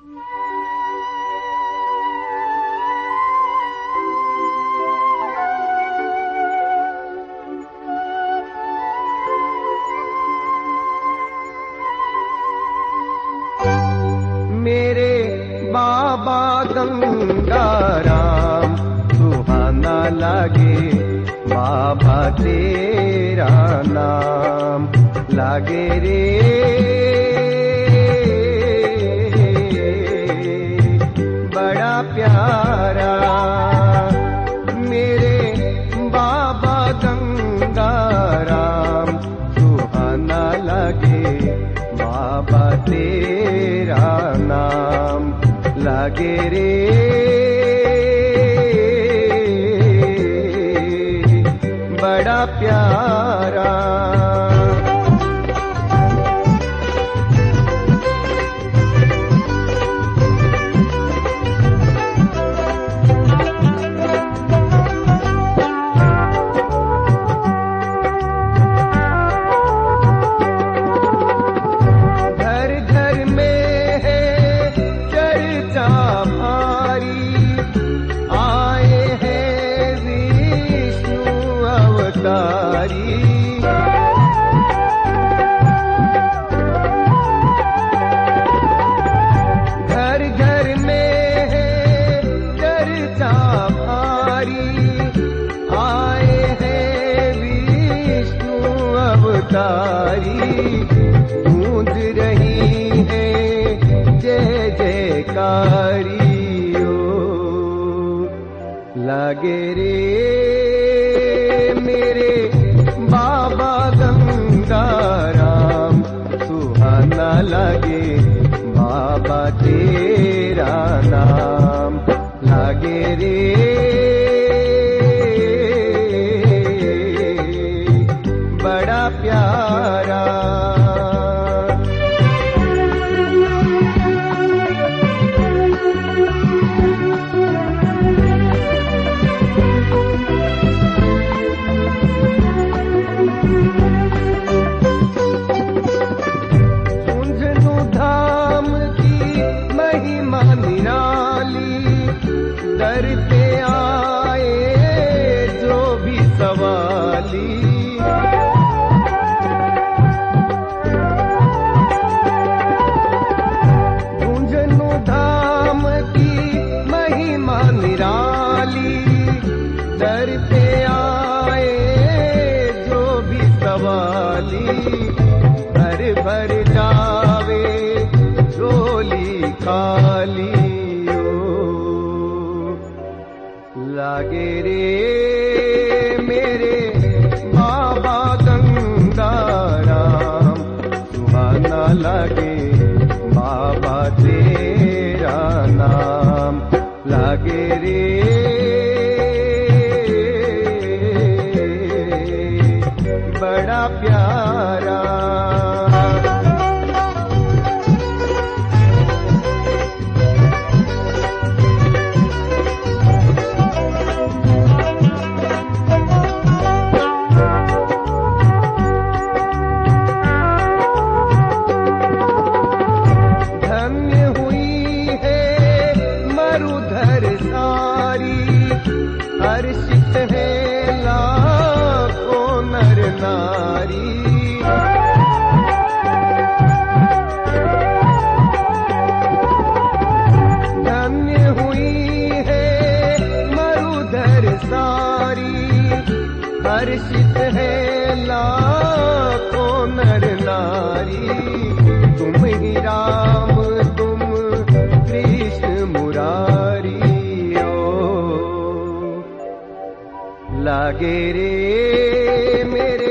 मेरे बाबा गंगाराम सुहाना लागे, बाबा तेरा नाम लागे रे, बड़ा प्यारा। मेरे बाबा गंगाराम सुहाना लागे, बाबा तेरा नाम लागे रे, बड़ा प्यारा। घर घर में है चर्चा भारी, आए हैं विष्णु अवतारी। गूंज रही है जय जयकारी, ओ लागे रे मेरे बाबा गंगाराम सुहाना लागे, बाबा तेरा नाम लागे रे, बड़ा प्यारा। दर पे आए जो भी सवाली, झुंझुनू धाम की महिमा निराली। दर पे आए जो भी सवाली, भर भर जावे झोली खाली, लागे रे मेरे बाबा गंगाराम सुहाना लागे, बाबा तेरा नाम लागे रे, बड़ा प्यारा। हर्षित है लाखों नर नारी, धन्य हुई है मरुधर सारी। हर्षित है लाखों नर नारी, तुम ही राम तुम कृष्ण मुरारी, लागे रे मेरे